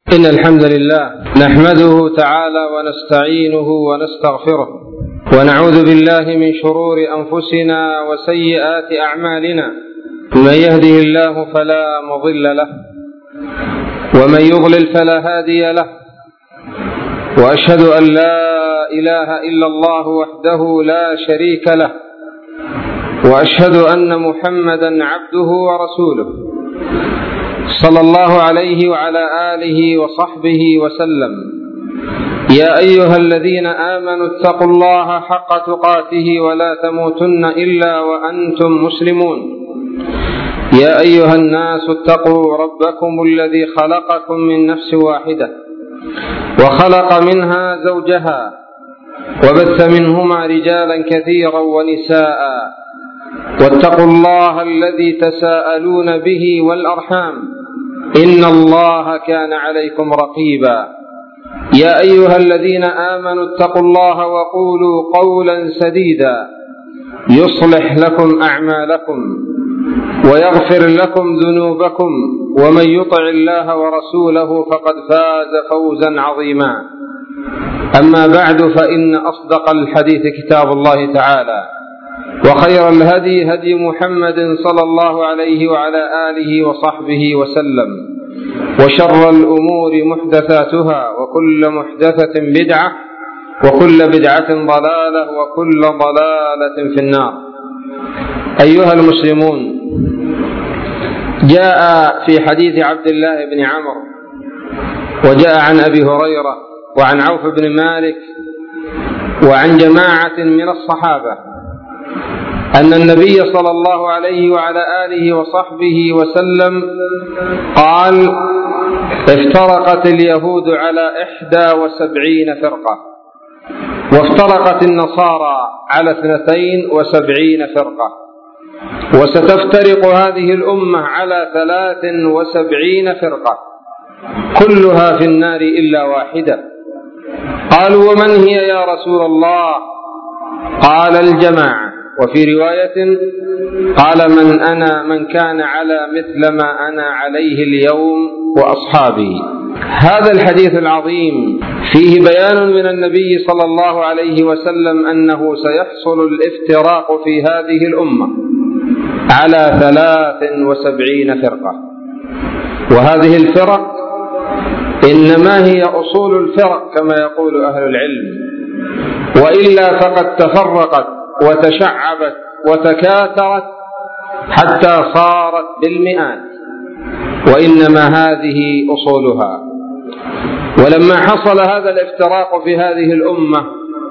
إن الحمد لله نحمده تعالى ونستعينه ونستغفره ونعوذ بالله من شرور أنفسنا وسيئات أعمالنا. من يهده الله فلا مضل له ومن يضلل فلا هادي له، وأشهد أن لا إله إلا الله وحده لا شريك له، وأشهد أن محمدا عبده ورسوله صلى الله عليه وعلى آله وصحبه وسلم. يا أيها الذين آمنوا اتقوا الله حق تقاته ولا تموتن إلا وأنتم مسلمون. يا أيها الناس اتقوا ربكم الذي خلقكم من نفس واحدة وخلق منها زوجها وبث منهما رجالا كثيرا ونساء، واتقوا الله الذي تساءلون به والأرحام إن الله كان عليكم رقيبا. يا أيها الذين آمنوا اتقوا الله وقولوا قولا سديدا يصلح لكم أعمالكم ويغفر لكم ذنوبكم، ومن يطع الله ورسوله فقد فاز فوزا عظيما. أما بعد، فإن أصدق الحديث كتاب الله تعالى، وخير الهدي هدي محمد صلى الله عليه وعلى آله وصحبه وسلم، وشر الأمور محدثاتها، وكل محدثة بدعة، وكل بدعة ضلالة، وكل ضلالة في النار. أيها المسلمون، جاء في حديث عبد الله بن عمرو، وجاء عن أبي هريرة وعن عوف بن مالك وعن جماعة من الصحابة أن النبي صلى الله عليه وعلى آله وصحبه وسلم قال: افترقت اليهود على 71 فرقة، وافترقت النصارى على 72 فرقة، وستفترق هذه الأمة على 73 فرقة، كلها في النار إلا واحدة. قالوا: ومن هي يا رسول الله؟ قال: الجماعة. وفي رواية قال: من كان على مثل ما أنا عليه اليوم وأصحابي. هذا الحديث العظيم فيه بيان من النبي صلى الله عليه وسلم أنه سيحصل الافتراق في هذه الأمة على 73 فرقة، وهذه الفرق إنما هي أصول الفرق كما يقول أهل العلم، وإلا فقد تفرقت وتشعبت وتكاثرت حتى صارت بالمئات، وإنما هذه أصولها. ولما حصل هذا الافتراق في هذه الأمة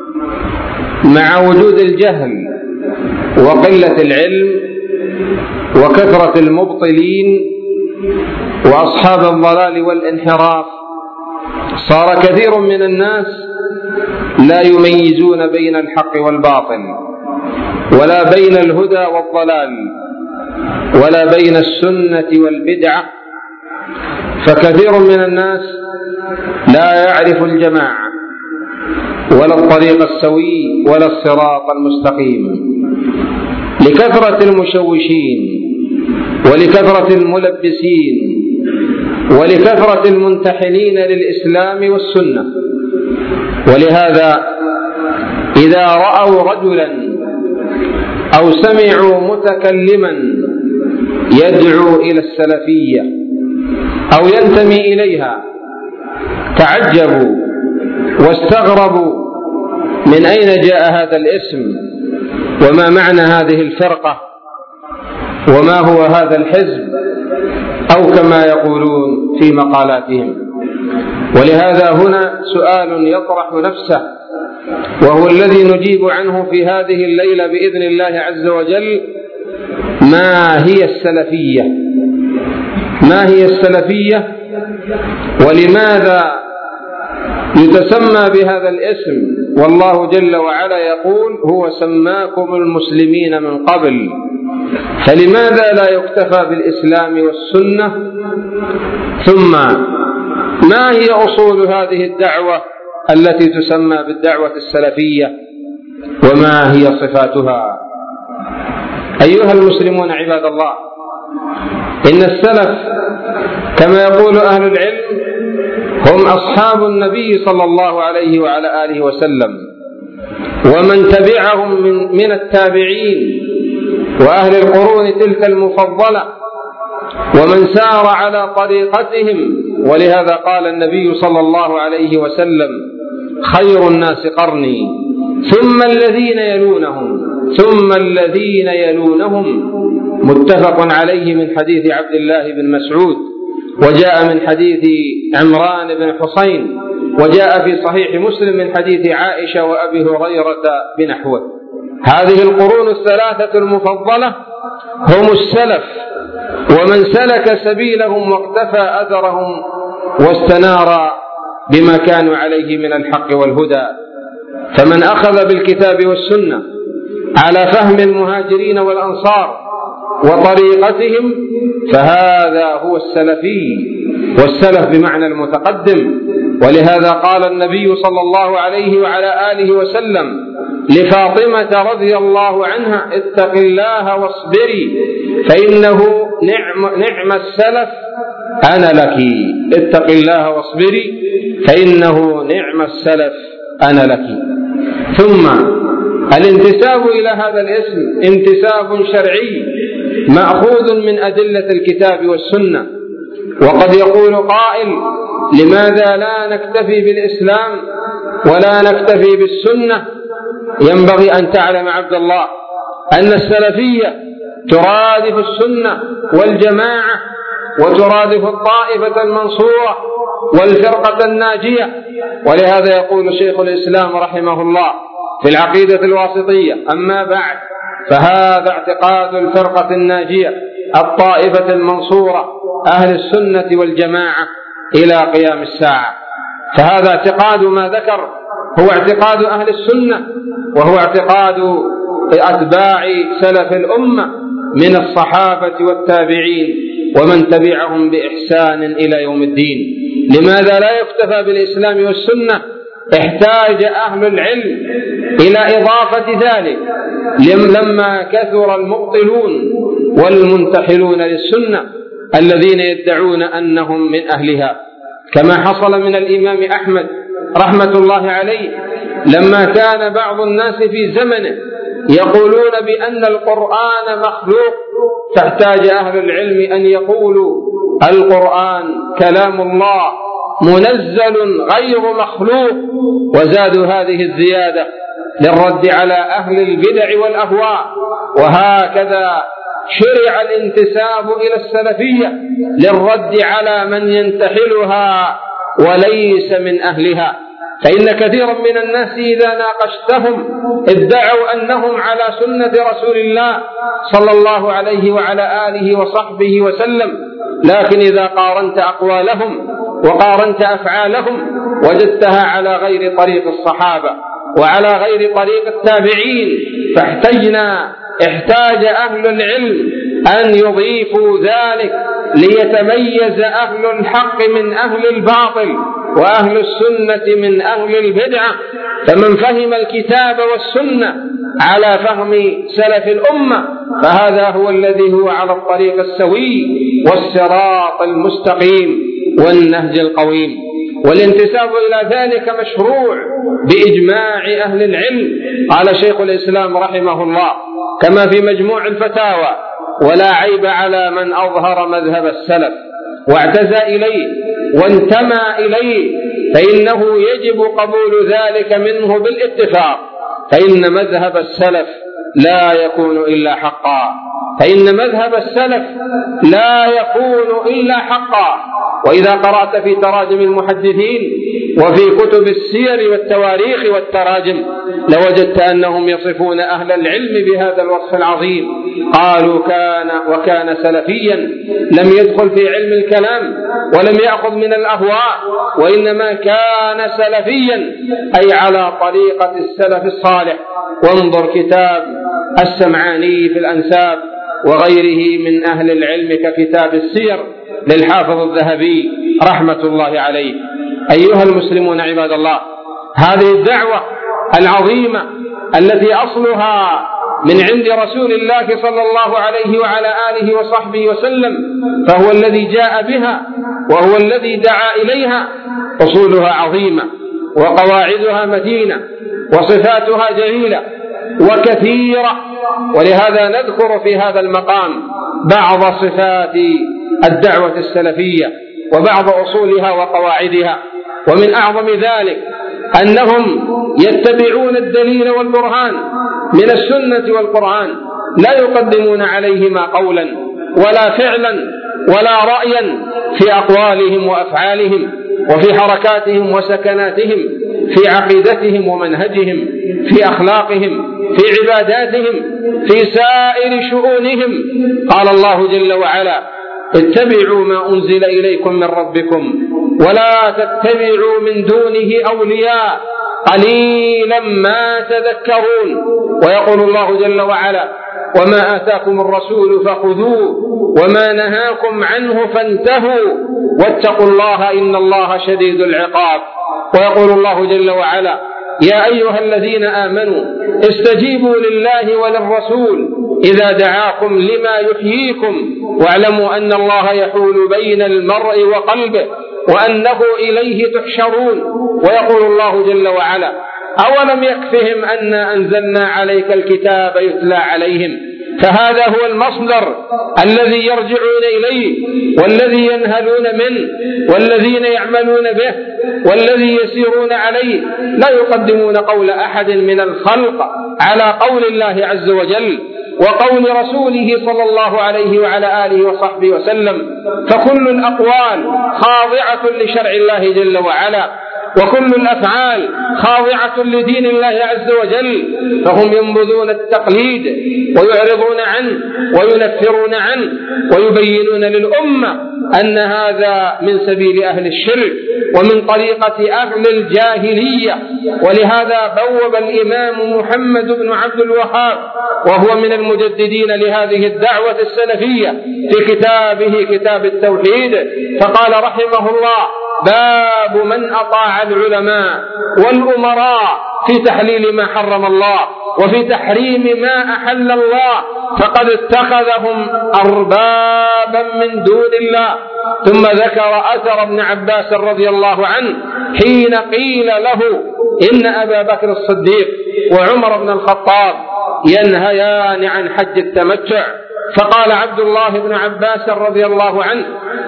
مع وجود الجهل وقلة العلم وكثرة المبطلين وأصحاب الضلال والانحراف، صار كثير من الناس لا يميزون بين الحق والباطل، ولا بين الهدى والضلال، ولا بين السنة والبدعة. فكثير من الناس لا يعرف الجماعة ولا الطريق السوي ولا الصراط المستقيم، لكثرة المشوشين ولكثرة الملبسين ولكثرة المنتحلين للإسلام والسنة. ولهذا إذا رأوا رجلا أو سمعوا متكلما يدعو إلى السلفية أو ينتمي إليها تعجبوا واستغربوا من أين جاء هذا الاسم، وما معنى هذه الفرقة، وما هو هذا الحزب، أو كما يقولون في مقالاتهم. ولهذا هنا سؤال يطرح نفسه، وهو الذي نجيب عنه في هذه الليلة بإذن الله عز وجل: ما هي السلفية؟ ما هي السلفية؟ ولماذا يتسمى بهذا الاسم؟ والله جل وعلا يقول: هو سماكم المسلمين من قبل، فلماذا لا يكتفى بالإسلام والسنة؟ ثم ما هي أصول هذه الدعوة التي تسمى بالدعوة السلفية، وما هي صفاتها؟ أيها المسلمون عباد الله، إن السلف كما يقول أهل العلم هم أصحاب النبي صلى الله عليه وعلى آله وسلم، ومن تبعهم من التابعين وأهل القرون تلك المفضلة، ومن سار على طريقتهم. ولهذا قال النبي صلى الله عليه وسلم: خير الناس قرني ثم الذين يلونهم ثم الذين يلونهم. متفق عليه من حديث عبد الله بن مسعود، وجاء من حديث عمران بن حسين، وجاء في صحيح مسلم من حديث عائشة وأبي هريرة بنحوه. هذه القرون الثلاثة المفضلة هم السلف، ومن سلك سبيلهم واقتفى أثرهم واستنار بما كانوا عليه من الحق والهدى. فمن أخذ بالكتاب والسنة على فهم المهاجرين والأنصار وطريقتهم فهذا هو السلفي، والسلف بمعنى المتقدم. ولهذا قال النبي صلى الله عليه وعلى آله وسلم لفاطمة رضي الله عنها: اتق الله واصبري فإنه نعم السلف أنا لك. اتق الله واصبري فإنه نعم السلف أنا لك. ثم الانتساب إلى هذا الاسم انتساب شرعي مأخوذ من أدلة الكتاب والسنة. وقد يقول قائل: لماذا لا نكتفي بالإسلام ولا نكتفي بالسنة؟ ينبغي أن تعلم عبد الله أن السلفية ترادف السنة والجماعة، وترادف الطائفة المنصورة والفرقة الناجية. ولهذا يقول شيخ الإسلام رحمه الله في العقيدة الواسطية: أما بعد، فهذا اعتقاد الفرقة الناجية الطائفة المنصورة أهل السنة والجماعة إلى قيام الساعة. فهذا اعتقاد ما ذكر هو اعتقاد أهل السنة، وهو اعتقاد أتباع سلف الأمة من الصحابة والتابعين ومن تبعهم بإحسان إلى يوم الدين. لماذا لا يكتفى بالإسلام والسنة؟ احتاج أهل العلم إلى إضافة ذلك لما كثر المبطلون والمنتحلون للسنة الذين يدعون أنهم من أهلها، كما حصل من الإمام أحمد رحمة الله عليه لما كان بعض الناس في زمنه يقولون بأن القرآن مخلوق، فاحتاج أهل العلم أن يقولوا القرآن كلام الله منزل غير مخلوق، وزادوا هذه الزيادة للرد على أهل البدع والأهواء. وهكذا شرع الانتساب إلى السلفية للرد على من ينتحلها وليس من أهلها. فإن كثيرا من الناس إذا ناقشتهم ادعوا أنهم على سنة رسول الله صلى الله عليه وعلى آله وصحبه وسلم، لكن إذا قارنت أقوالهم وقارنت أفعالهم وجدتها على غير طريق الصحابة وعلى غير طريق التابعين. احتاج أهل العلم أن يضيفوا ذلك ليتميز أهل الحق من أهل الباطل وأهل السنة من أهل البدعة. فمن فهم الكتاب والسنة على فهم سلف الأمة فهذا هو الذي هو على الطريق السوي والصراط المستقيم والنهج القويم. والانتساب إلى ذلك مشروع بإجماع أهل العلم. قال شيخ الإسلام رحمه الله كما في مجموع الفتاوى: ولا عيب على من أظهر مذهب السلف واعتزى إليه وانتمى إليه، فإنه يجب قبول ذلك منه بالاتفاق، فإن مذهب السلف لا يكون إلا حقا. فإن مذهب السلف لا يكون إلا حقا. وإذا قرأت في تراجم المحدثين وفي كتب السير والتواريخ والتراجم لوجدت أنهم يصفون أهل العلم بهذا الوصف العظيم. قالوا وكان سلفيا لم يدخل في علم الكلام ولم يأخذ من الأهواء، وإنما كان سلفيا أي على طريقة السلف الصالح. وانظر كتاب السمعاني في الأنساب وغيره من أهل العلم ككتاب السير للحافظ الذهبي رحمة الله عليه. أيها المسلمون عباد الله، هذه الدعوة العظيمة التي أصلها من عند رسول الله صلى الله عليه وعلى آله وصحبه وسلم، فهو الذي جاء بها وهو الذي دعا إليها، أصولها عظيمة وقواعدها متينة وصفاتها جليلة وكثيرة، ولهذا نذكر في هذا المقام بعض صفات الدعوة السلفية وبعض أصولها وقواعدها. ومن أعظم ذلك أنهم يتبعون الدليل والبرهان من السنة والقرآن، لا يقدمون عليهما قولا ولا فعلا ولا رأيا في أقوالهم وأفعالهم وفي حركاتهم وسكناتهم، في عقيدتهم ومنهجهم، في أخلاقهم، في عباداتهم، في سائر شؤونهم. قال الله جل وعلا: اتبعوا ما أنزل إليكم من ربكم ولا تتبعوا من دونه أولياء قليلا ما تذكرون. ويقول الله جل وعلا: وما آتاكم الرسول فخذوه وما نهاكم عنه فانتهوا واتقوا الله إن الله شديد العقاب. ويقول الله جل وعلا: يا أيها الذين آمنوا استجيبوا لله وللرسول إذا دعاكم لما يحييكم واعلموا أن الله يحول بين المرء وقلبه وأنه إليه تحشرون. ويقول الله جل وعلا: أولم يكفهم أنا أنزلنا عليك الكتاب يتلى عليهم. فهذا هو المصدر الذي يرجعون إليه والذي ينهلون منه والذين يعملون به والذي يسيرون عليه، لا يقدمون قول أحد من الخلق على قول الله عز وجل وقول رسوله صلى الله عليه وعلى آله وصحبه وسلم. فكل الأقوال خاضعة لشرع الله جل وعلا، وكل الأفعال خاضعة لدين الله عز وجل، فهم ينبذون التقليد ويعرضون عنه وينفرون عنه ويبينون للأمة أن هذا من سبيل أهل الشرك ومن طريقة أهل الجاهلية. ولهذا بوب الإمام محمد بن عبد الوهاب وهو من المجددين لهذه الدعوة السلفية في كتابه كتاب التوحيد، فقال رحمه الله: باب من أطاع العلماء والأمراء في تحليل ما حرم الله وفي تحريم ما أحل الله فقد اتخذهم أربابا من دون الله. ثم ذكر أثر ابن عباس رضي الله عنه حين قيل له إن أبا بكر الصديق وعمر بن الخطاب ينهيان عن حج التمتع، فقال عبد الله بن عباس رضي الله عنه: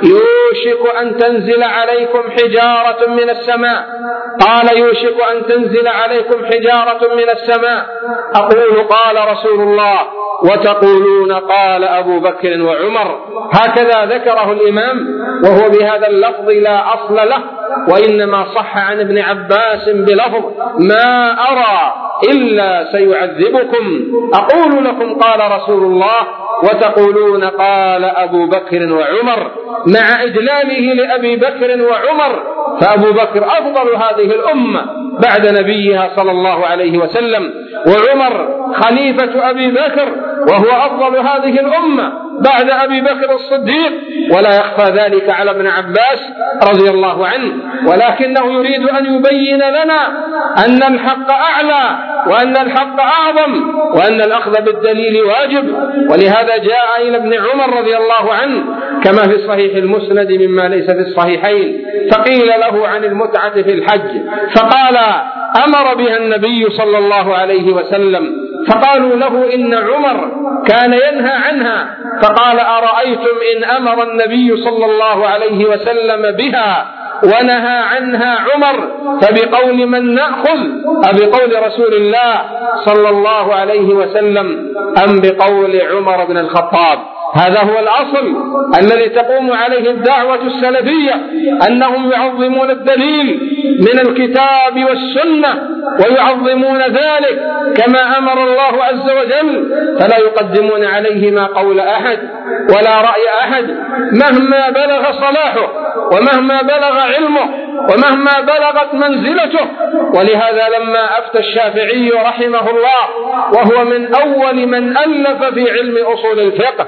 يوشك أن تنزل عليكم حجارة من السماء. قال: يوشك أن تنزل عليكم حجارة من السماء. أقول قال رسول الله وتقولون قال أبو بكر وعمر. هكذا ذكره الإمام وهو بهذا اللفظ لا أصل له، وإنما صح عن ابن عباس بلفظ: ما أرى إلا سيعذبكم. أقول لكم قال رسول الله وتقولون قال أبو بكر وعمر، مع إجلاله لأبي بكر وعمر، فأبو بكر أفضل هذه الأمة بعد نبيها صلى الله عليه وسلم، وعمر خليفة أبي بكر وهو أفضل هذه الأمة بعد أبي بكر الصديق، ولا يخفى ذلك على ابن عباس رضي الله عنه، ولكنه يريد أن يبين لنا أن الحق أعلى وأن الحق أعظم وأن الأخذ بالدليل واجب. ولهذا جاء إلى ابن عمر رضي الله عنه كما في صحيح المسند مما ليس في الصحيحين، فقيل له عن المتعة في الحج فقال: أمر بها النبي صلى الله عليه وسلم. فقالوا له: إن عمر كان ينهى عنها. فقال: أرأيتم إن أمر النبي صلى الله عليه وسلم بها ونهى عنها عمر فبقول من نأخذ؟ أبقول رسول الله صلى الله عليه وسلم أم بقول عمر بن الخطاب؟ هذا هو الأصل الذي تقوم عليه الدعوة السلفية، أنهم يعظمون الدليل من الكتاب والسنة ويعظمون ذلك كما أمر الله عز وجل، فلا يقدمون عليه ما قول أحد ولا رأي أحد مهما بلغ صلاحه ومهما بلغ علمه ومهما بلغت منزلته. ولهذا لما أفتى الشافعي رحمه الله وهو من أول من ألف في علم أصول الفقه،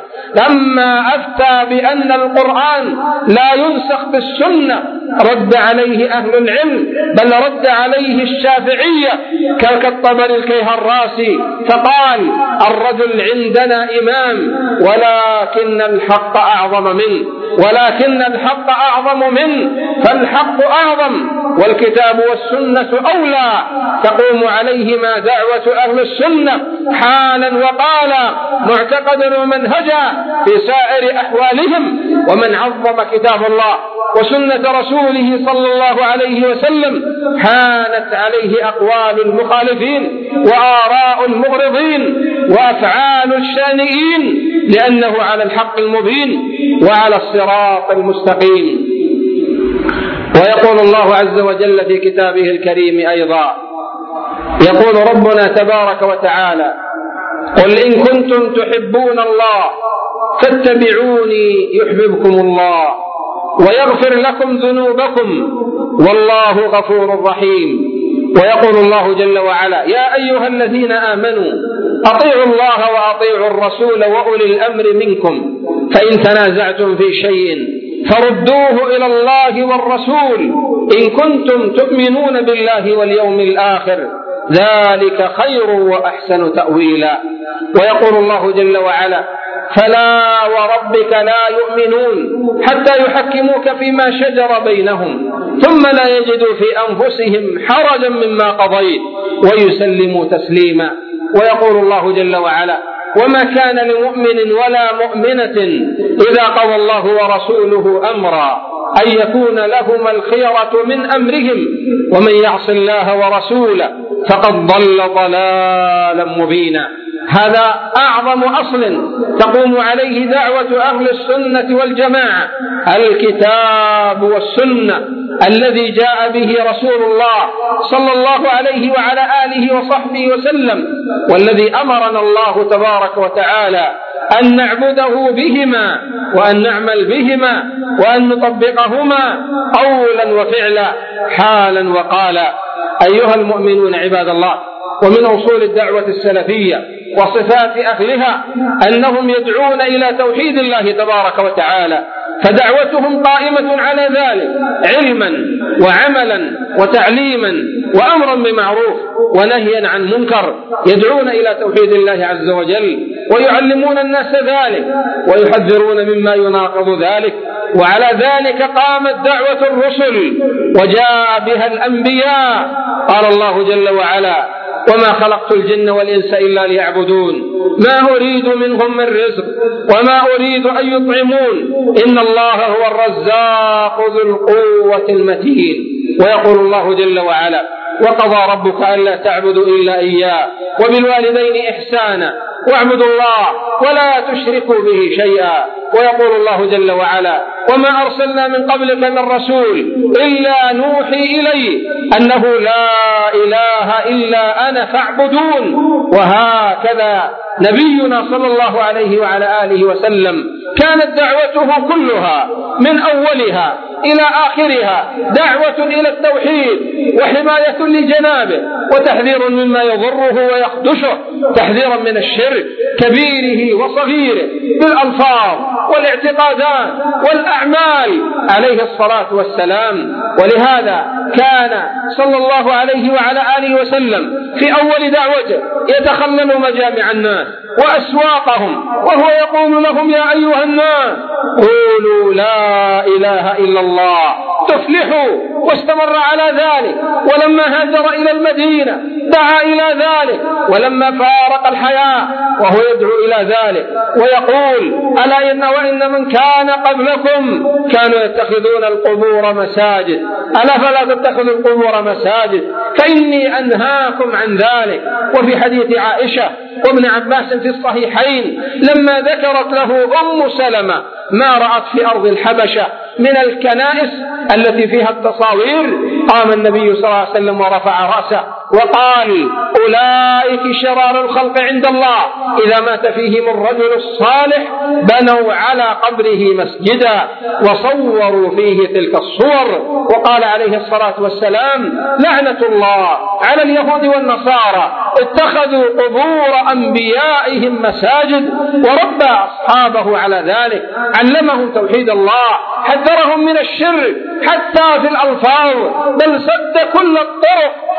لما أفتى بأن القرآن لا ينسخ بالسنة رد عليه أهل العلم، بل رد عليه الشافعية كالطبري الكيهراسي، فقال: الرجل عندنا إمام ولكن الحق أعظم منه. ولكن الحق أعظم منه، فالحق أعظم والكتاب والسنة أولى، تقوم عليهما دعوة أهل السنة حالا وقالا، معتقدا ومنهجا في سائر أحوالهم. ومن عظم كتاب الله وسنة رسوله صلى الله عليه وسلم حانت عليه أقوال المخالفين وآراء المغرضين وأفعال الشانئين، لأنه على الحق المبين وعلى الصراط المستقيم. ويقول الله عز وجل في كتابه الكريم أيضا، يقول ربنا تبارك وتعالى: قل إن كنتم تحبون الله فاتبعوني يحببكم الله ويغفر لكم ذنوبكم والله غفور رحيم. ويقول الله جل وعلا: يا أيها الذين آمنوا أطيعوا الله وأطيعوا الرسول وأولي الأمر منكم فإن تنازعتم في شيء فردوه إلى الله والرسول إن كنتم تؤمنون بالله واليوم الآخر ذلك خير وأحسن تأويلا. ويقول الله جل وعلا: فلا وربك لا يؤمنون حتى يحكموك فيما شجر بينهم ثم لا يجدوا في أنفسهم حرجا مما قضيت ويسلموا تسليما. ويقول الله جل وعلا: وما كان لمؤمن ولا مؤمنة إذا قضى الله ورسوله أمرا أن يكون لهما الخيرة من أمرهم ومن يعص الله ورسوله فقد ضل ضلالا مبينا. هذا أعظم أصل تقوم عليه دعوة أهل السنة والجماعة، الكتاب والسنة الذي جاء به رسول الله صلى الله عليه وعلى آله وصحبه وسلم، والذي أمرنا الله تبارك وتعالى أن نعبده بهما وأن نعمل بهما وأن نطبقهما قولا وفعلا حالا وقالا. أيها المؤمنون عباد الله، ومن أصول الدعوة السلفية وصفات أهلها أنهم يدعون إلى توحيد الله تبارك وتعالى، فدعوتهم قائمة على ذلك علما وعملا وتعليما وأمرا بمعروف ونهيا عن منكر، يدعون إلى توحيد الله عز وجل ويعلمون الناس ذلك ويحذرون مما يناقض ذلك. وعلى ذلك قامت دعوة الرسل وجاء بها الأنبياء. قال الله جل وعلا: وما خلقت الجن والإنس إلا ليعبدون ما أريد منهم من رزق وما أريد أن يطعمون إن الله هو الرزاق ذو القوة المتين. ويقول الله جل وعلا: وقضى ربك ألا تعبدوا إلا إياه وبالوالدين إحسانا واعبدوا الله ولا تشركوا به شيئا. ويقول الله جل وعلا: وما أرسلنا من قبلك من رسول إلا نوحي إليه أنه لا إله إلا أنا فاعبدون. وهكذا نبينا صلى الله عليه وعلى آله وسلم كانت دعوته كلها من أولها إلى آخرها دعوة إلى التوحيد وحماية لجنابه وتحذير مما يضره ويخدشه، تحذيرا من الشرك كبيره وصغيره بالألفاظ والاعتقادات والأعمال عليه الصلاة والسلام. ولهذا كان صلى الله عليه وعلى آله وسلم في أول دعوته يتخلل مجامع الناس وأسواقهم وهو يقول لهم: يا أيها الناس قولوا لا إله إلا الله تفلحوا، واستمر على ذلك. ولما هاجر إلى المدينة دعا إلى ذلك، ولما فارق الحياة وهو يدعو إلى ذلك ويقول: ألا وإن من كان قبلكم كانوا يتخذون القبور مساجد ألا فلا تتخذوا القبور مساجد فإني أنهاكم عن ذلك. وفي حديث عائشة وابن عباس في الصحيحين لما ذكرت له أم سلمة ما رأت في أرض الحبشة من الكنائس التي فيها التصاوير، قام النبي صلى الله عليه وسلم ورفع رأسه وقال: أولئك شرار الخلق عند الله إذا مات فيهم الرجل الصالح بنوا على قبره مسجدا وصوروا فيه تلك الصور. وقال عليه الصلاة والسلام: لعنة الله على اليهود والنصارى اتخذوا قبور أنبيائهم مساجد. وربى أصحابه على ذلك، علمهم توحيد الله، حذرهم من الشرك حتى في الألفاظ، بل سد كل الطرق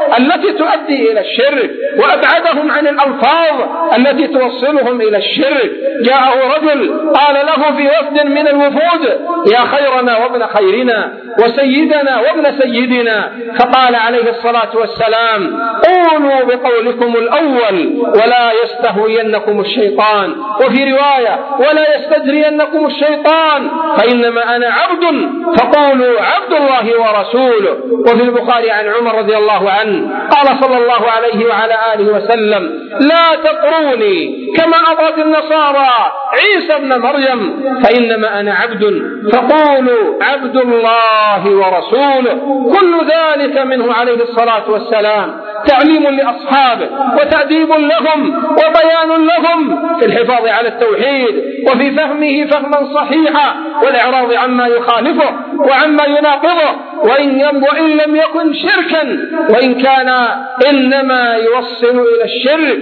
التي تؤدي إلى الشرك، وأبعدهم عن الألفاظ التي توصلهم إلى الشرك. جاءه رجل قال له في وفد من الوفود: يا خيرنا وابن خيرنا وسيدنا وابن سيدنا، فقال عليه الصلاة والسلام: قولوا بقولكم الأول ولا يستهوينكم الشيطان، وفي رواية: ولا يستجرينكم الشيطان، فإنما أنا عبد فقولوا عبد الله ورسوله. وفي البخاري عن عمر رضي الله عنه قال صلى الله عليه وعلى آله وسلم: لا تطروني كما أطرت النصارى عيسى ابن مريم، فإنما أنا عبد فقولوا عبد الله ورسوله. كل ذلك منه عليه الصلاة والسلام تعليم لأصحابه وتأديب لهم وبيان لهم في الحفاظ على التوحيد وفي فهمه فهما صحيحا، والإعراض عما يخالفه وعما يناقضه، وإن لم يكن شركا، وإن كان إنما يوصل إلى الشرك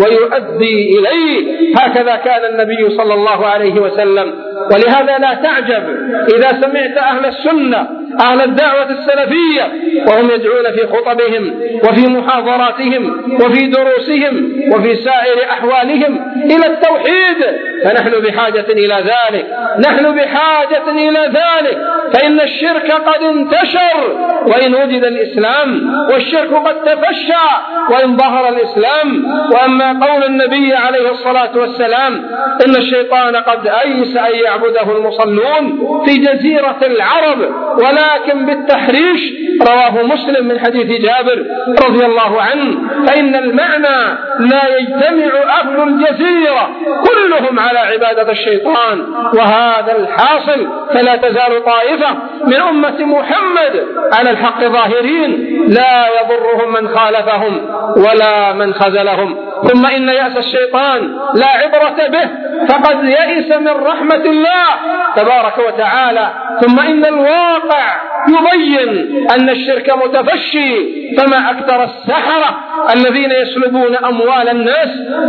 ويؤدي إليه. هكذا كان النبي صلى الله عليه وسلم. ولهذا لا تعجب إذا سمعت أهل السنة أهل الدعوة السلفية وهم يدعون في خطبهم وفي محاضراتهم وفي دروسهم وفي سائر أحوالهم إلى التوحيد، فنحن بحاجة إلى ذلك، نحن بحاجة إلى ذلك، فإن الشرك قد انتشر وإن وجد الإسلام، والشرك قد تفشى وإن ظهر الإسلام. وأما قول النبي عليه الصلاة والسلام: إن الشيطان قد أيس أن يعبده المصلون في جزيرة العرب ولكن بالتحريش، رواه مسلم من حديث جابر رضي الله عنه، فإن المعنى: لا يجتمع أهل الجزيرة كلهم على عبادة الشيطان، وهذا الحاصل. فلا تزال طائفة من أمة محمد على الحق ظاهرين لا يضرهم من خالفهم ولا من خذلهم. ثم إن يأس الشيطان لا عبرة به، فقد يئس من رحمة الله تبارك وتعالى. ثم إن الواقع يبين أن الشرك متفشي، فما أكثر السحرة الذين يسلبون أموال الناس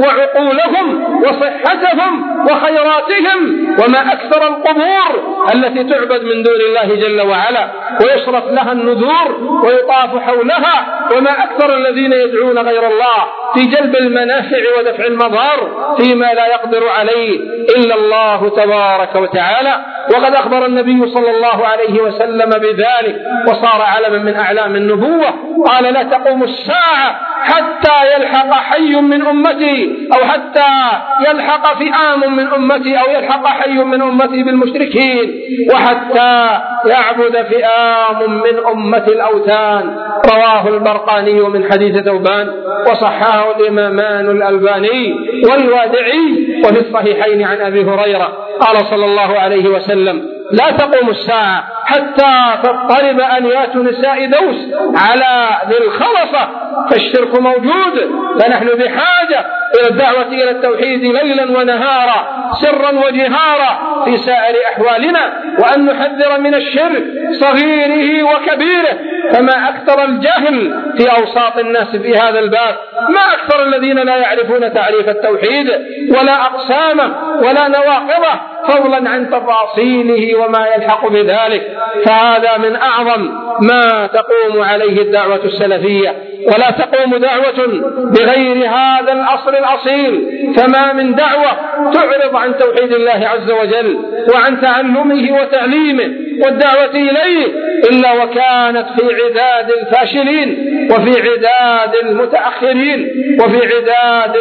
وعقولهم وصحتهم وخيراتهم، وما أكثر القبور التي تعبد من دون الله جل وعلا ويصرف لها النذور ويطاف حولها، وما أكثر الذين يدعون غير الله في جلب المنافع ودفع المضار فيما لا يقدر عليه إلا الله تبارك وتعالى. وقد أخبر النبي صلى الله عليه وسلم بذلك وصار علما من أعلام النبوة. قال: لا تقوم الساعة حتى يلحق حي من أمتي، أو حتى يلحق فئام من أمتي، أو يلحق حي من أمتي بالمشركين، وحتى يعبد فئام من أمة الأوثان. رواه البرقاني من حديث ثوبان، وصححه الإمامان الألباني والوادعي. وفي الصحيحين عن أبي هريرة قال صلى الله عليه وسلم: لا تقوم الساعة حتى تضطرب أنيات نساء دوس على ذي الخلصة، فالشرك موجود. فنحن بحاجة إلى الدعوة إلى التوحيد ليلا ونهارا، سرا وجهارا في سائر أحوالنا، وأن نحذر من الشرك صغيره وكبيره. فما أكثر الجهل في أوساط الناس في هذا الباب، ما أكثر الذين لا يعرفون تعريف التوحيد ولا أقسامه ولا نواقضه، فضلا عن تفاصيله وما يلحق بذلك. فهذا من أعظم ما تقوم عليه الدعوة السلفية، ولا تقوم دعوة بغير هذا الأصل الأصيل. فما من دعوة تعرض عن توحيد الله عز وجل وعن تعلمه وتعليمه والدعوة إليه إلا وكانت في عداد الفاشلين، وفي عداد المتأخرين، وفي عداد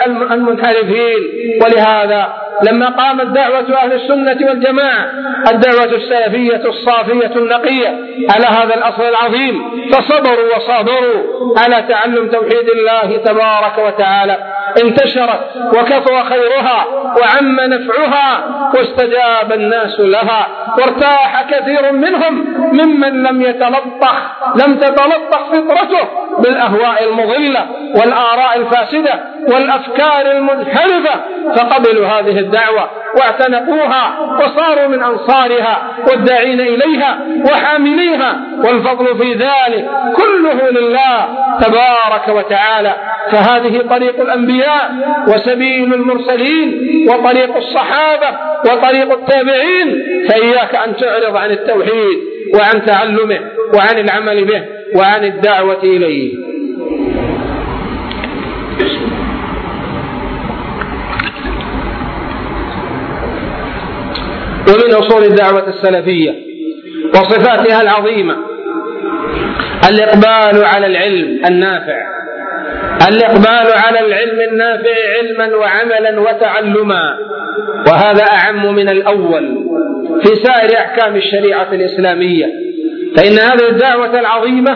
المنحرفين. ولهذا لما قامت دعوة أهل السنة والجماعة الدعوة السلفية الصافية النقية على هذا الأصل العظيم، فصبروا وصابروا على تعلم توحيد الله تبارك وتعالى، انتشرت وكثر خيرها وعم نفعها واستجاب الناس لها، وارتاح كثير منهم ممن لم تتلطخ فطرته بالأهواء المضلة والآراء الفاسدة والأفكار المنحرفة، فقبلوا هذه الدعوة واعتنقوها وصاروا من أنصارها والداعين إليها وحامليها، والفضل في ذلك كله لله تبارك وتعالى. فهذه طريق الأنبياء وسبيل المرسلين وطريق الصحابة وطريق التابعين، فإياك أن تعرض عن التوحيد وعن تعلمه وعن العمل به وعن الدعوة إليه. ومن أصول الدعوة السلفية وصفاتها العظيمة الإقبال على العلم النافع، الإقبال على العلم النافع علما وعملا وتعلما، وهذا أعم من الأول في سائر أحكام الشريعة الإسلامية. فإن هذه الدعوة العظيمة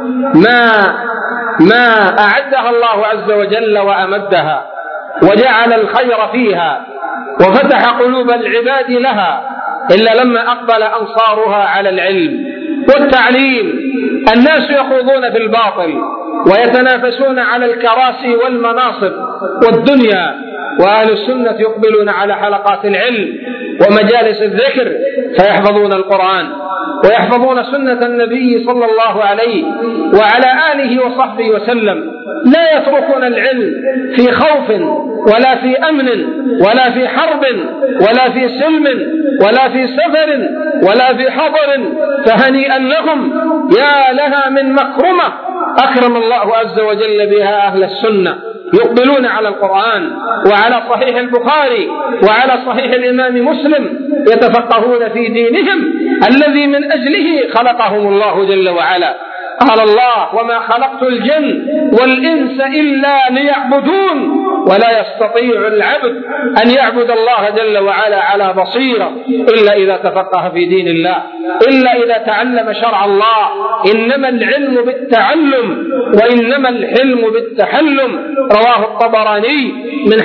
ما أعدها الله عز وجل وأمدها وجعل الخير فيها وفتح قلوب العباد لها إلا لما أقبل أنصارها على العلم والتعليم. الناس يخوضون في الباطل ويتنافسون على الكراسي والمناصب والدنيا، وأهل السنة يقبلون على حلقات العلم ومجالس الذكر فيحفظون القرآن ويحفظون سنة النبي صلى الله عليه وعلى آله وصحبه وسلم، لا يتركون العلم في خوف ولا في أمن ولا في حرب ولا في سلم ولا في سفر ولا في حضر، فهنيئا لهم، يا لها من مكرمة أكرم الله عز وجل بها أهل السنة، يقبلون على القرآن وعلى صحيح البخاري وعلى صحيح الإمام مسلم، يتفقهون في دينهم الذي من أجله خلقهم الله جل وعلا. قال الله: وما خلقت الجن والإنس إلا ليعبدون، ولا يستطيع العبد أن يعبد الله جل وعلا على بصيرة إلا إذا تفقه في دين الله، إلا إذا تعلم شرع الله. إنما العلم بالتعلم وإنما الحلم بالتحلم، رواه الطبراني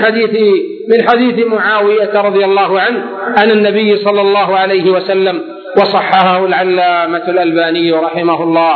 من حديث معاوية رضي الله عنه عن النبي صلى الله عليه وسلم، وصححه العلامة الألباني رحمه الله.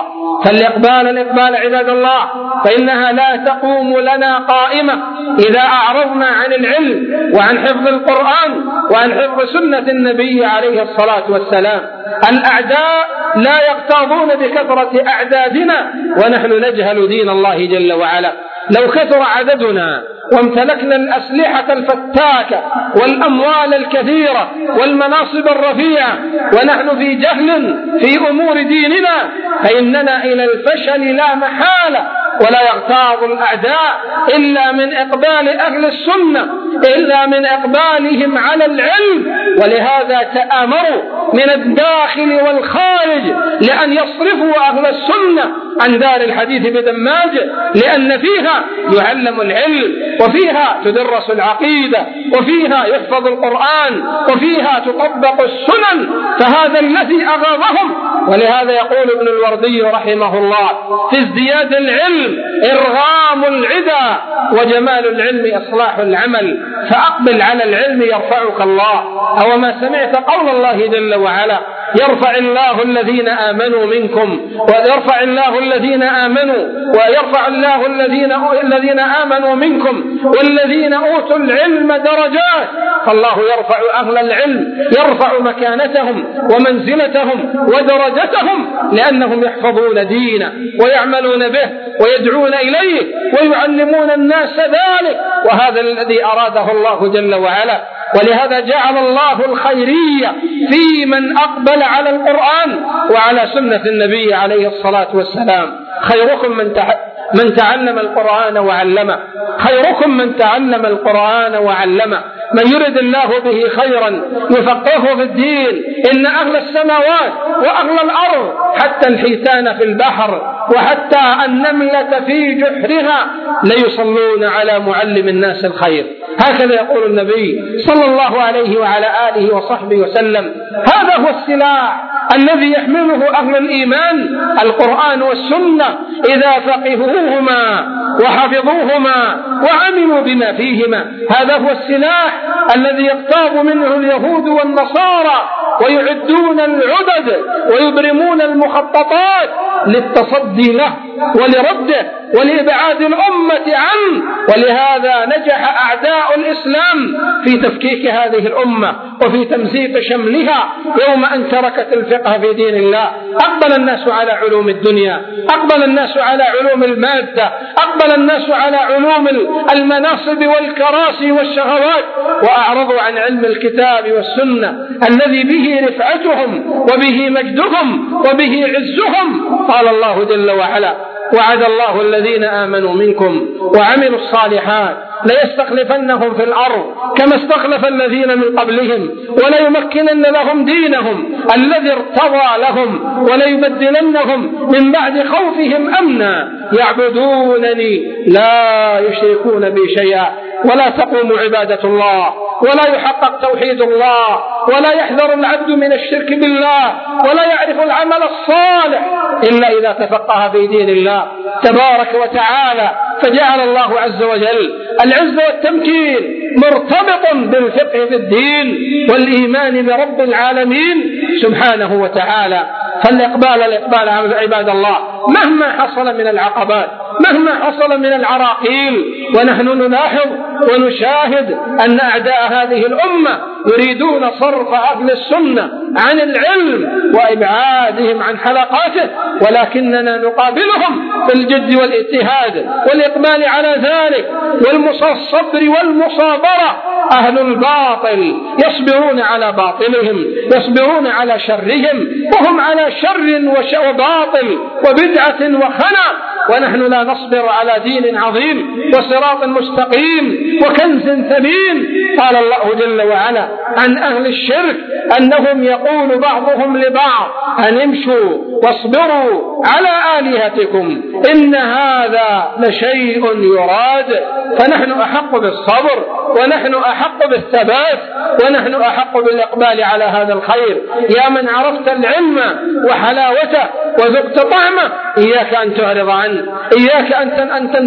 فالإقبال عباد الله، فإنها لا تقوم لنا قائمة إذا أعرضنا عن العلم وعن حفظ القرآن وعن حفظ سنة النبي عليه الصلاة والسلام. الأعداء لا يقتاضون بكثرة أعدادنا ونحن نجهل دين الله جل وعلا. لو كثر عددنا وامتلكنا الأسلحة الفتاكة والأموال الكثيرة والمناصب الرفيعة ونحن في جهل في أمور ديننا فإننا إلى الفشل لا محالة، ولا يغتاظ الأعداء إلا من إقبال أهل السنة، إلا من إقبالهم على العلم. ولهذا تآمروا من الداخل والخارج لأن يصرفوا أهل السنة عن دار الحديث بدماج، لأن فيها يعلم العلم، وفيها تدرس العقيدة، وفيها يحفظ القرآن، وفيها تطبق السنن، فهذا الذي أغاظهم. ولهذا يقول ابن الوردي رحمه الله: في ازدياد العلم إرغام العدا، وجمال العلم إصلاح العمل، فأقبل على العلم يرفعك الله. أو ما سمعت قول الله جل وعلا: يرفع الله الذين آمنوا منكم ويرفع الله الذين آمنوا ويرفع الله الذين آمنوا منكم والذين أوتوا العلم درجات. فالله يرفع أهل العلم، يرفع مكانتهم ومنزلتهم ودرجتهم، لأنهم يحفظون دينه ويعملون به ويدعون إليه ويعلمون الناس ذلك، وهذا الذي أراده الله جل وعلا. ولهذا جعل الله الخيرية في من أقبل على القرآن وعلى سنة النبي عليه الصلاة والسلام. خيركم من تعلم القرآن وعلمه، خيركم من تعلم القرآن وعلمه. من يرد الله به خيرا يفقهه في الدين. إن أهل السماوات وأهل الأرض حتى الحيتان في البحر وحتى النملة في جحرها ليصلون على معلم الناس الخير. هكذا يقول النبي صلى الله عليه وعلى آله وصحبه وسلم. هذا هو السلاح الذي يحمله أهل الإيمان، القرآن والسنة، إذا فقهوهما وحفظوهما وعملوا بما فيهما. هذا هو السلاح الذي يقتاض منه اليهود والنصارى ويعدون العدد ويبرمون المخططات للتصدي له ولرده ولإبعاد الأمة عنه. ولهذا نجح أعداء الإسلام في تفكيك هذه الأمة وفي تمزيق شملها يوم أن تركت الفقه في دين الله. أقبل الناس على علوم الدنيا، أقبل الناس على علوم المادة، أقبل الناس على علوم المناصب والكراسي والشهوات، وأعرضوا عن علم الكتاب والسنة الذي به رفعتهم وبه مجدهم وبه عزهم. قال الله جل وعلا: وعد الله الذين آمنوا منكم وعملوا الصالحات ليستخلفنهم في الأرض كما استخلف الذين من قبلهم وليمكنن لهم دينهم الذي ارتضى لهم وليبدلنهم من بعد خوفهم أمنا يعبدونني لا يشركون بي شيئا. ولا تقوم عبادة الله ولا يحقق توحيد الله ولا يحذر العبد من الشرك بالله ولا يعرف العمل الصالح إلا إذا تفقه في دين الله تبارك وتعالى. فجعل الله عز وجل العز والتمكين مرتبط بالفقه في الدين والإيمان برب العالمين سبحانه وتعالى. فالإقبال على عباد الله مهما حصل من العقبات مهما حصل من العراقيل. ونحن نلاحظ ونشاهد أن أعداء هذه الأمة يريدون صرف أهل السنة عن العلم وإبعادهم عن حلقاته ولكننا نقابلهم بالجد والاجتهاد والإقبال على ذلك والصبر والمصابرة. أهل الباطل يصبرون على باطلهم يصبرون على شرهم وهم على شر وباطل وبدعة وخنا ونحن لا نصبر على دين عظيم وصراط مستقيم وكنز ثمين. قال الله جل وعلا عن أهل الشرك أنهم يقول بعضهم لبعض أن امشوا واصبروا على آلهتكم إن هذا لشيء يراد. فنحن أحق بالصبر ونحن أحق بالثبات ونحن أحق بالإقبال على هذا الخير. يا من عرفت العلم وحلاوته وذقت طعمه إياك أن تعرض عنه إياك أن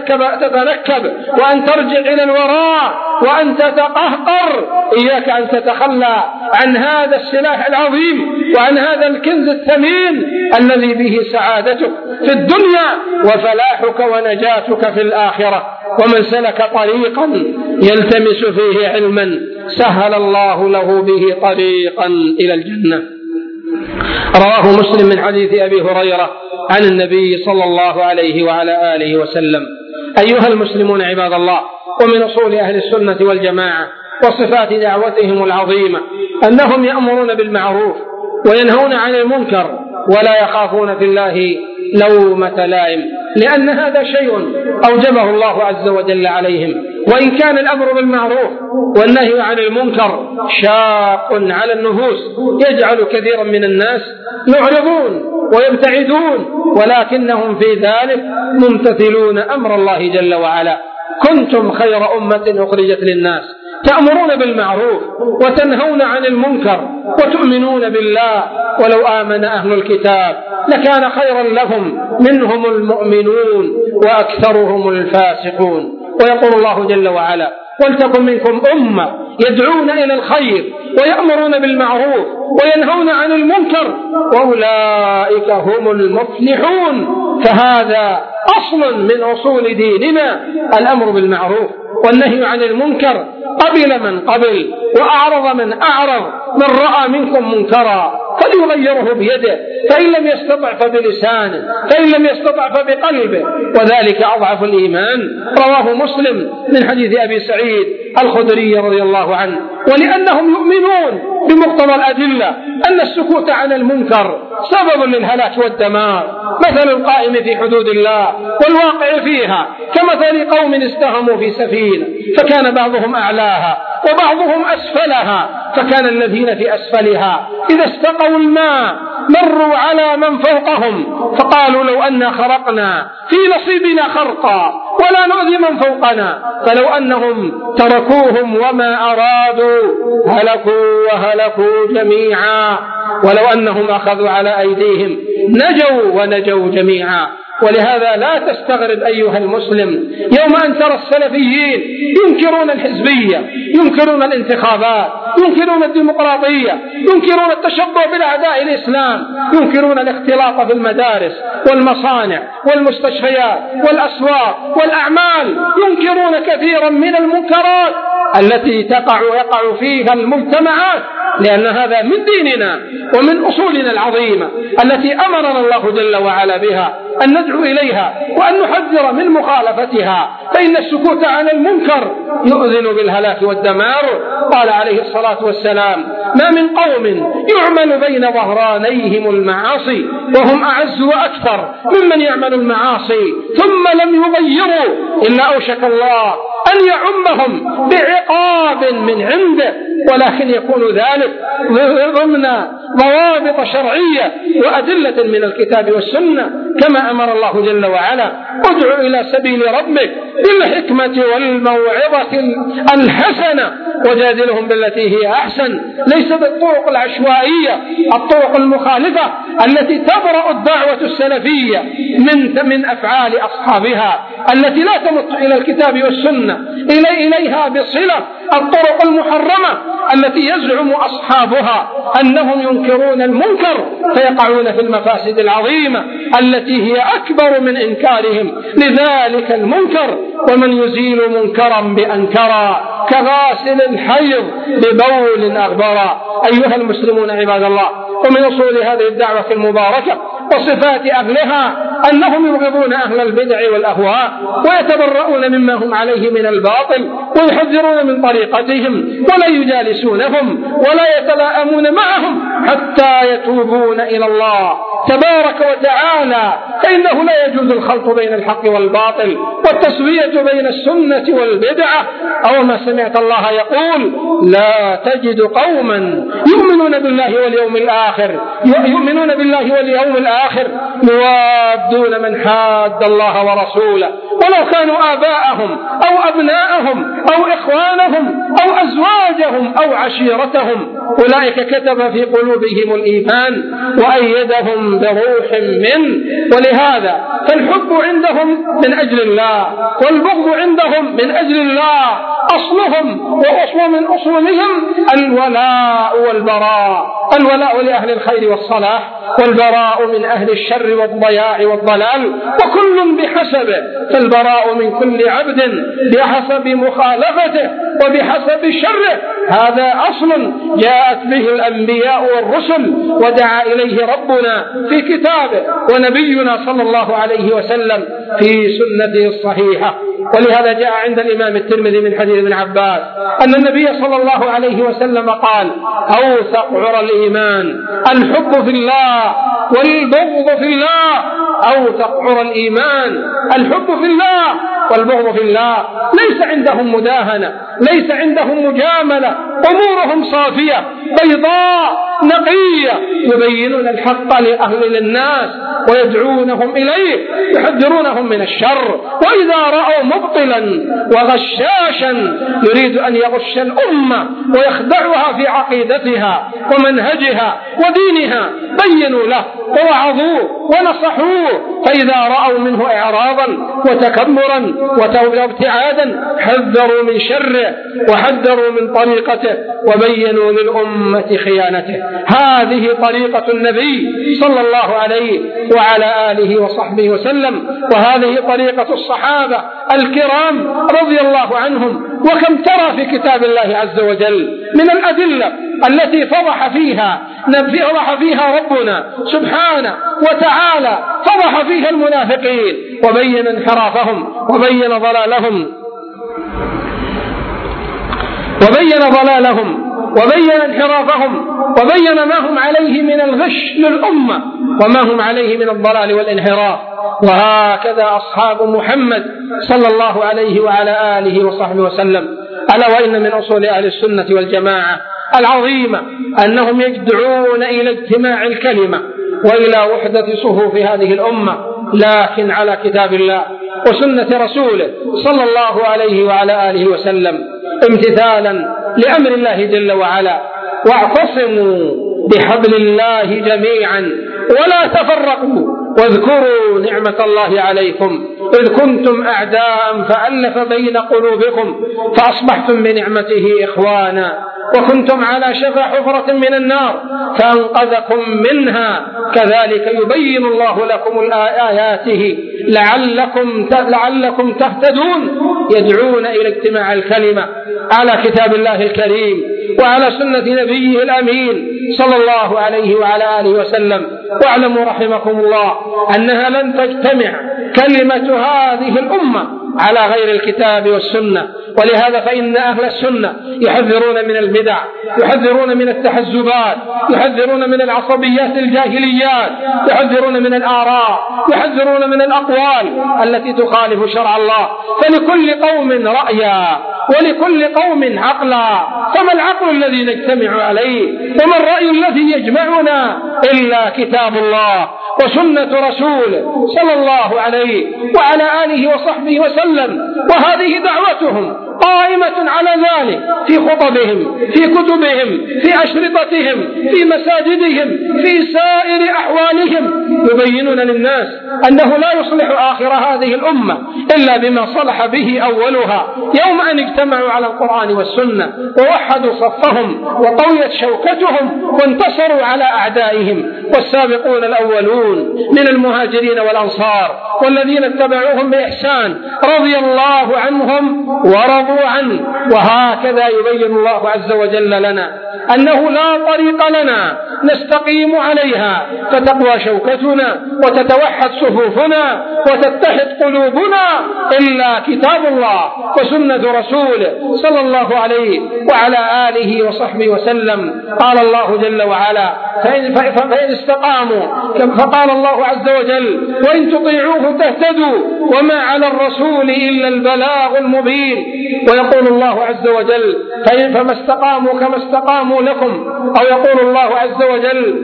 تتنكب وأن ترجع إلى الوراء وأن تتقهقر. إياك أن تتخلى عن هذا السلاح العظيم وعن هذا الكنز الثمين الذي به سعادتك في الدنيا وفلاحك ونجاتك في الآخرة. ومن سلك طريقا يلتمس فيه علما سهل الله له به طريقا إلى الجنة. رواه مسلم من حديث أبي هريرة عن النبي صلى الله عليه وعلى آله وسلم. أيها المسلمون عباد الله، ومن أصول أهل السنة والجماعة وصفات دعوتهم العظيمة أنهم يأمرون بالمعروف وينهون عن المنكر ولا يخافون في الله لومة لائم، لأن هذا شيء أوجبه الله عز وجل عليهم. وإن كان الأمر بالمعروف والنهي عن المنكر شاق على النفوس يجعل كثيرا من الناس يعرضون ويبتعدون، ولكنهم في ذلك ممتثلون أمر الله جل وعلا. كنتم خير أمة أخرجت للناس تأمرون بالمعروف وتنهون عن المنكر وتؤمنون بالله، ولو آمن أهل الكتاب لكان خيرا لهم منهم المؤمنون وأكثرهم الفاسقون. ويقول الله جل وعلا: ولتكن منكم أمة يدعون إلى الخير ويأمرون بالمعروف وينهون عن المنكر وأولئك هم المفلحون. فهذا أصل من أصول ديننا، الأمر بالمعروف والنهي عن المنكر. قبل من قبل وأعرض من أعرض. من رأى منكم منكرا فليغيره بيده، فإن لم يستطع فبلسانه، فإن لم يستطع فبقلبه، وذلك أضعف الإيمان. رواه مسلم من حديث أبي سعيد الخدري رضي الله عنه. ولأنهم يؤمنون بمقتضى الأدلة أن السكوت عن المنكر سبب للهلاك والدمار، مثل القائم في حدود الله والواقع فيها كمثل قوم استهموا في سفينة فكان بعضهم أعلاها وبعضهم أسفلها، فكان الذين في أسفلها إذا استقوا الماء مروا على من فوقهم فقالوا لو أن خرقنا في نصيبنا خرقا ولا نؤذي من فوقنا، فلو أنهم تركوهم وما أرادوا هلكوا وهلكوا جميعا، ولو أنهم أخذوا على أيديهم نجوا ونجوا جميعا. ولهذا لا تستغرب أيها المسلم يوم أن ترى السلفيين ينكرون الحزبية، ينكرون الانتخابات، ينكرون الديمقراطية، ينكرون التشبع بالأعداء الإسلام، ينكرون الاختلاط في المدارس والمصانع والمستشفيات والأسواق والأعمال، ينكرون كثيرا من المنكرات التي يقع فيها المجتمعات، لأن هذا من ديننا ومن أصولنا العظيمة التي أمرنا الله جل وعلا بها أن ندعو إليها وأن نحذر من مخالفتها، فإن السكوت عن المنكر يؤذن بالهلاك والدمار. قال عليه الصلاة والسلام: ما من قوم يعمل بين ظهرانيهم المعاصي وهم أعز وأكثر ممن يعمل المعاصي ثم لم يغيروا إلا أوشك الله أن يعمهم بعقاب من عنده، ولكن يكون ذلك ضمن ضوابط شرعية وأدلة من الكتاب والسنة، كما أمر الله جل وعلا: ادع إلى سبيل ربك بالحكمة والموعظة الحسنة وجادلهم بالتي هي أحسن. ليس بالطرق العشوائية، الطرق المخالفة التي تبرأ الدعوة السلفية من أفعال أصحابها التي لا تمت إلى الكتاب والسنة إليها بصلة، الطرق المحرمة التي يزعم أصحابها أنهم ينكرون المنكر فيقعون في المفاسد العظيمة التي هي أكبر من إنكارهم لذلك المنكر. ومن يزيل منكرا بأنكرا كغاسل الحيض ببول أغبرا. أيها المسلمون عباد الله، ومن أصول هذه الدعوة المباركة وصفات أهلها أنهم يبغضون أهل البدع والأهواء ويتبرؤون مما هم عليه من الباطل ويحذرون من طريقتهم ولا يجالسونهم ولا يتلاءمون معهم حتى يتوبون إلى الله تبارك وتعالى، فإنه لا يجوز الخلط بين الحق والباطل والتسوية بين السنة والبدعة. أو ما سمعت الله يقول: لا تجد قوما يؤمنون بالله واليوم الآخر يوادون من حاد الله ورسوله ولو كانوا آباءهم أو أبناءهم أو إخوانهم أو أزواجهم أو عشيرتهم، أولئك كتب في قلوبهم الإيمان وأيدهم بروح منه. ولهذا فالحب عندهم من أجل الله والبغض عندهم من أجل الله، أصلهم وأصل من أصولهم الولاء والبراء، الولاء لأهل الخير والصلاح والبراء من أهل الشر والضياع والضلال، وكل بحسبه، فالبراء من كل عبد بحسب مخالفته وبحسب شره. هذا أصل جاءت به الأنبياء والرسل ودعا إليه ربنا في كتابه ونبينا صلى الله عليه وسلم في سنته الصحيحة. ولهذا جاء عند الإمام الترمذي من حديث ابن عباس أن النبي صلى الله عليه وسلم قال: أوثق عرى الإيمان الحب في الله والبغض في الله. أوثق عرى الإيمان الحب في الله والبغض في الله. ليس عندهم مداهنة، ليس عندهم مجاملة، أمورهم صافية بيضاء نقية، يبينون الحق لأهل الناس ويدعونهم إليه، يحذرونهم من الشر. وإذا رأوا مبطلا وغشاشا يريد أن يغش الأمة ويخدعها في عقيدتها ومنهجها ودينها بينوا له ووعظوه ونصحوه، فإذا رأوا منه إعراضا وتكبرا وابتعادا حذروا من شره وحذروا من طريقته وبينوا للأمة خيانته. هذه طريقة النبي صلى الله عليه وعلى آله وصحبه وسلم، وهذه طريقة الصحابة الكرام رضي الله عنهم. وكم ترى في كتاب الله عز وجل من الأدلة التي فضح فيها ربنا سبحانه وتعالى، فضح فيها المنافقين وبين انحرافهم وبين ضلالهم وبين انحرافهم وبين ما هم عليه من الغش للأمة وما هم عليه من الضلال والانحراف. وهكذا أصحاب محمد صلى الله عليه وعلى آله وصحبه وسلم. ألا وإن من أصول أهل السنة والجماعة العظيمة أنهم يدعون إلى اجتماع الكلمة وإلى وحدة صفوف هذه الأمة، لكن على كتاب الله وسنة رسوله صلى الله عليه وعلى آله وسلم، امتثالا لأمر الله جل وعلا: واعتصموا بحبل الله جميعا ولا تفرقوا واذكروا نعمة الله عليكم إذ كنتم أعداء فألف بين قلوبكم فأصبحتم بنعمته إخوانا وكنتم على شفا حفرة من النار فأنقذكم منها كذلك يبين الله لكم آياته لعلكم تهتدون. يدعون إلى اجتماع الكلمة على كتاب الله الكريم وعلى سنة نبيه الأمين صلى الله عليه وعلى آله وسلم. واعلموا رحمكم الله أنها لن تجتمع كلمة هذه الأمة على غير الكتاب والسنة. ولهذا فإن أهل السنة يحذرون من البدع، يحذرون من التحزبات، يحذرون من العصبيات الجاهليات، يحذرون من الآراء، يحذرون من الأقوال التي تخالف شرع الله. فلكل قوم رأيا ولكل قوم عقلا، فما العقل الذي نجتمع عليه وما الرأي الذي يجمعنا إلا كتاب الله وسنة رسوله صلى الله عليه وعلى آله وصحبه وسلم. وهذه دعوتهم قائمة على ذلك في خطبهم، في كتبهم، في أشرطتهم، في مساجدهم، في سائر أحوالهم، يبينون للناس أنه لا يصلح آخر هذه الأمة إلا بما صلح به أولها، يوم أن اجتمعوا على القرآن والسنة ووحدوا صفهم وقويت شوكتهم وانتصروا على أعدائهم. والسابقون الأولون من المهاجرين والأنصار والذين اتبعوهم بإحسان رضي الله عنهم ورضوا عنه. وهكذا يبين الله عز وجل لنا أنه لا طريق لنا نستقيم عليها فتقوى شوكتنا وتتوحد صفوفنا وتتحد قلوبنا إلا كتاب الله وسنة رسوله صلى الله عليه وعلى آله وصحبه وسلم. قال الله جل وعلا: فإن استقاموا، فقال الله عز وجل: وإن تطيعوه تهتدوا وما على الرسول إلا البلاغ المبين. ويقول الله عز وجل: فما استقاموا كما استقاموا لكم. أو يقول الله عز وجل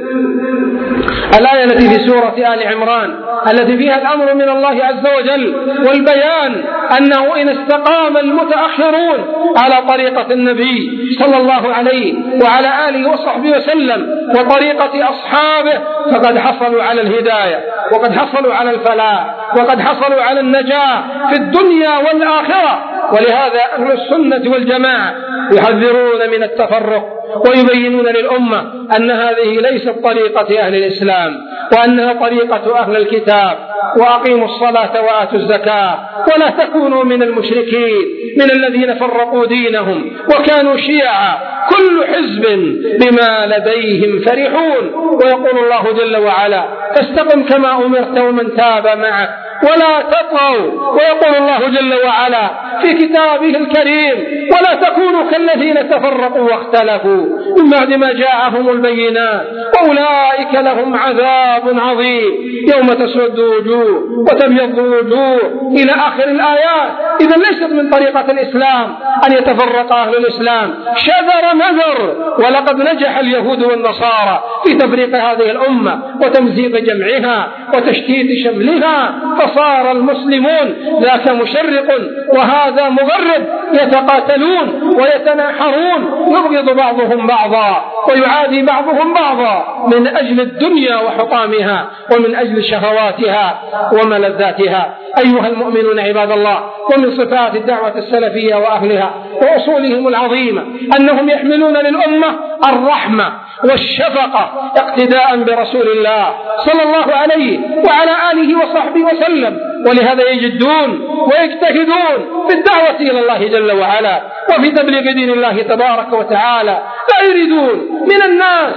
الآية التي في سورة آل عمران التي فيها الأمر من الله عز وجل والبيان أنه إن استقام المتأخرون على طريقة النبي صلى الله عليه وعلى آله وصحبه وسلم وطريقة أصحابه فقد حصلوا على الهداية وقد حصلوا على الفلاح وقد حصلوا على النجاة في الدنيا والآخرة. ولهذا أهل السنة والجماعة يحذرون من التفرق ويبينون للأمة أن هذه ليست طريقة أهل الإسلام وأنها طريقة أهل الكتاب. وأقيموا الصلاة وآتوا الزكاة ولا تكونوا من المشركين من الذين فرقوا دينهم وكانوا شيعا كل حزب بما لديهم فرحون. ويقول الله جل وعلا: فاستقم كما أمرت ومن تاب معك ولا تطغوا. ويقول الله جل وعلا في كتابه الكريم: ولا تكونوا كالذين تفرقوا واختلفوا من بعد ما جاءهم البينات وأولئك لهم عذاب عظيم يوم تسود وجوه وتبيض وجوه إلى آخر الآيات. إذا ليست من طريقة الإسلام أن يتفرق أهل الإسلام شذر مذر. ولقد نجح اليهود والنصارى في تفريق هذه الأمة وتمزيق جمعها وتشتيت شملها، فصار المسلمون ذاك مشرق وهذا مغرب يتقاتلون ويتناحرون، يبغض بعضهم بعضا ويعادي بعضهم بعضا من أجل الدنيا وحطامها ومن أجل شهواتها وملذاتها. أيها المؤمنون عباد الله، ومن صفات الدعوة السلفية وأهلها وأصولهم العظيمة أنهم يحملون للأمة الرحمة والشفقة اقتداء برسول الله صلى الله عليه وعلى آله وصحبه وسلم. ولهذا يجدون ويجتهدون في الدعوة إلى الله جل وعلا وفي تبليغ دين الله تبارك وتعالى، لا يريدون من الناس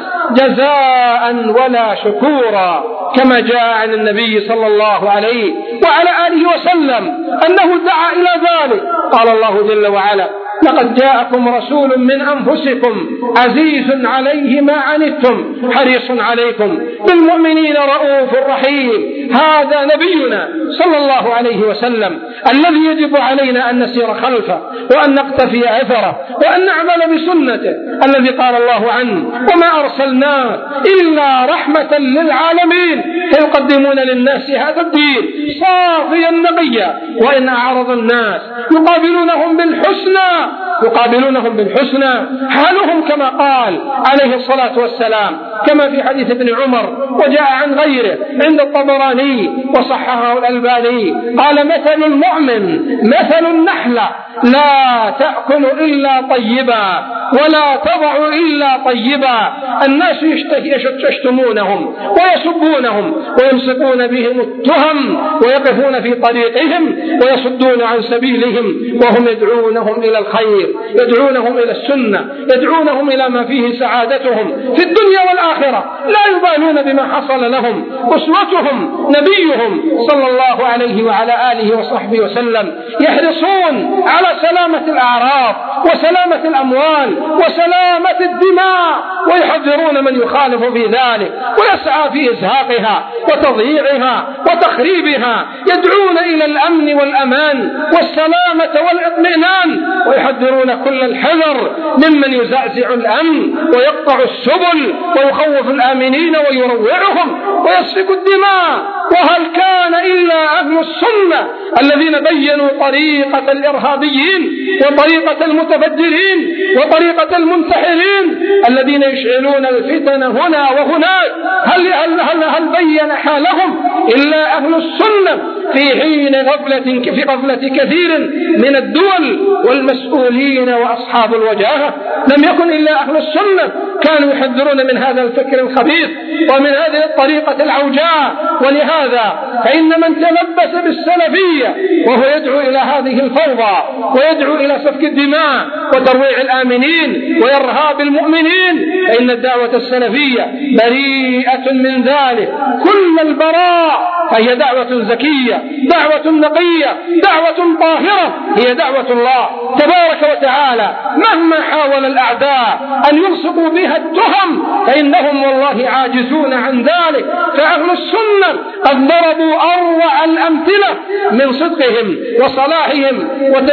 جزاء ولا شكورا، كما جاء عن النبي صلى الله عليه وعلى آله وسلم أنه دعا إلى ذلك. قال الله جل وعلا: لقد جاءكم رسول من أنفسكم عزيز عليه ما عنتم حريص عليكم بالمؤمنين رؤوف رحيم. هذا نبينا صلى الله عليه وسلم الذي يجب علينا أن نسير خلفه وأن نقتفي أثره وأن نعمل بسنته الذي قال الله عنه: وما أرسلناه إلا رحمة للعالمين فيقدمون للناس هذا الدين صافيا نقيا. وإن أعرض الناس يقابلونهم بالحسنى حالهم كما قال عليه الصلاة والسلام، كما في حديث ابن عمر وجاء عن غيره عند الطبراني وصححه الألباني قال: مثل المؤمن مثل النحلة لا تأكل إلا طيبا ولا تضع إلا طيبا. الناس يشتمونهم ويسبونهم ويمسكون بهم التهم ويقفون في طريقهم ويصدون عن سبيلهم وهم يدعونهم إلى الخير، يدعونهم إلى السنة، يدعونهم إلى ما فيه سعادتهم في الدنيا والآخرة، لا يبالون بما حصل لهم. أسوتهم نبيهم صلى الله الله عليه وعلى آله وصحبه وسلم يحرصون على سلامة الأعراض وسلامة الأموال وسلامة الدماء، ويحذرون من يخالف في ذلك ويسعى في إزهاقها وتضييعها وتخريبها، يدعون إلى الأمن والأمان والسلامة والاطمئنان، ويحذرون كل الحذر ممن يزعزع الأمن ويقطع السبل ويخوف الآمنين ويروعهم ويسفك الدماء. وهل كان إلا أهل السنة الذين بيّنوا طريقة الإرهابيين وطريقة المتفجرين وطريقة المنتحرين الذين يشعلون الفتن هنا وهناك؟ هل بيّن حالهم إلا أهل السنة في حين غفلة كثير من الدول والمسؤولين وأصحاب الوجاهة؟ لم يكن إلا أهل السنة كانوا يحذرون من هذا الفكر الخبيث ومن هذه الطريقة العوجاء. ولهذا فإن من تلبس بالسلفية وهو يدعو إلى هذه الفوضى ويدعو إلى سفك الدماء وترويع الآمنين وإرهاب المؤمنين، فإن الدعوة السلفية بريئة من ذلك كل البراء، فهي دعوة زكية، دعوة نقية، دعوة طاهرة، هي دعوة الله تبارك وتعالى. مهما حاول الأعداء أن يلصقوا بها التهم فإنهم والله عاجزون عن ذلك. فأهل السنة قد ضربوا أروع الأمثلة من صدقهم وصلاحهم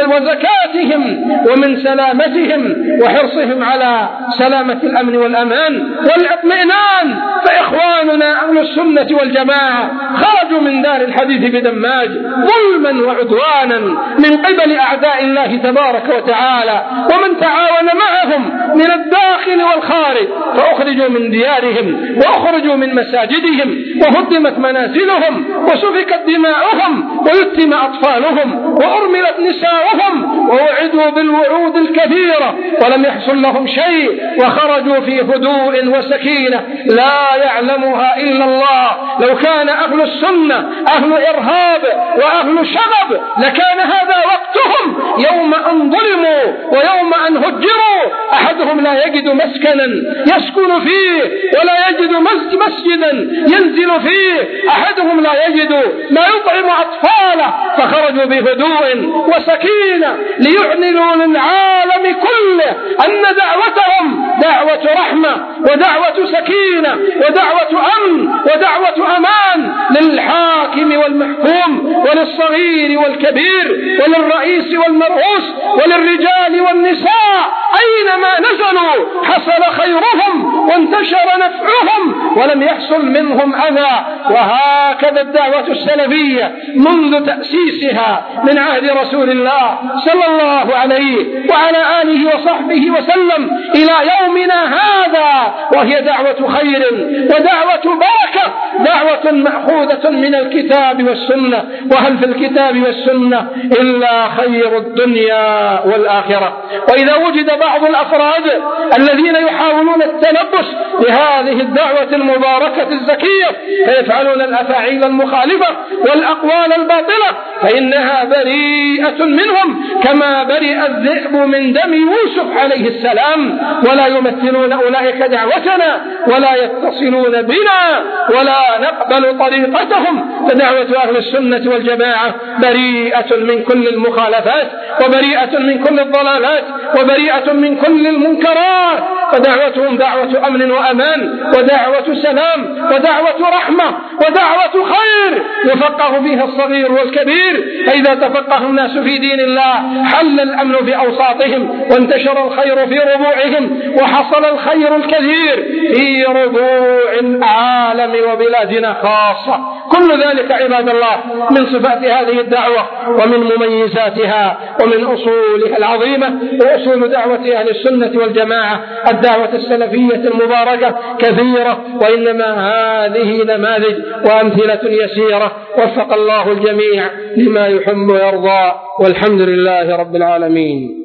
وزكاتهم ومن سلامتهم وحرصهم على سلامة الأمن والأمان والاطمئنان. فإخواننا أهل السنة والجماعة خرجوا من دار الحديث بدماج ظلما وعدوانا من قبل أعداء الله تبارك وتعالى، ومن تعاون معهم من الداخل والخارج، فأخرجوا من ديارهم وأخرجوا من مساجدهم وهدمت منازلهم وسفكت دماؤهم ويتم أطفالهم وأرملت نساؤهم ووعدوا بالوعود الكثيرة ولم يحصل لهم شيء، وخرجوا في هدوء وسكينة لا يعلمها إلا الله. لو كان أهل السنة أهل إرهاب وأهل شغب لكان هذا وقتهم يوم أن ظلموا ويوم أن هجروا. أحدهم لا يجد مسكنا يسكن فيه ولا يجد مسجدا ينزل فيه، أحدهم لا يجد ما يطعم أطفاله، فخرجوا بهدوء وسكينة ليعلنوا للعالم كله أن دعوتهم دعوة رحمة ودعوة سكينة ودعوة أمن ودعوة أمان للحاكم والمحكوم وللصغير والكبير وللرئيس والمرؤوس وللرجال والنساء، أينما نزلوا حصل خيرهم وانتشر نفعهم ولم يحصل منهم أذى. وهكذا الدعوة السلفية منذ تأسيسها من عهد رسول الله صلى الله عليه وعلى آله وصحبه وسلم إلى يومنا هذا، وهي دعوة خير ودعوة بركة، دعوة مأخوذة من الكتاب والسنة. وهل في الكتاب والسنة إلا خير الدنيا والآخرة؟ وإذا وجد بعض الأفراد الذين يحاولون التلبس بهذه الدعوة المباركة الزكية فيفعلون الأفاعيل المخالفة والأقوال الباطلة فإنها بريئة منهم كما برئ الذئب من دم يوسف عليه السلام، ولا يمثلون أولئك دعوتنا ولا يتصلون بنا ولا نقبل طريقتهم. فدعوة أهل السنة والجماعة بريئة من كل المخالفات وبريئة من كل الضلالات وبريئة من كل المنكرات، فدعوتهم دعوة أمن وأمان ودعوة سلام ودعوة رحمة ودعوة خير يفقه فيها الصغير والكبير. فإذا تفقه الناس في دين الله حل الأمن في أوساطهم وانتشر الخير في ربوعهم وحصل الخير الكثير في ربوع العالم وبلادنا خاصة. كل ذلك عباد الله من صفات هذه الدعوة ومن مميزاتها ومن أصولها العظيمة. وأصول دعوة أهل السنة والجماعة الدعوة السلفية المباركة كثيرة، وإنما هذه نماذج وأمثلة يسيرة. وفق الله الجميع لما يحب ويرضى، والحمد لله رب العالمين.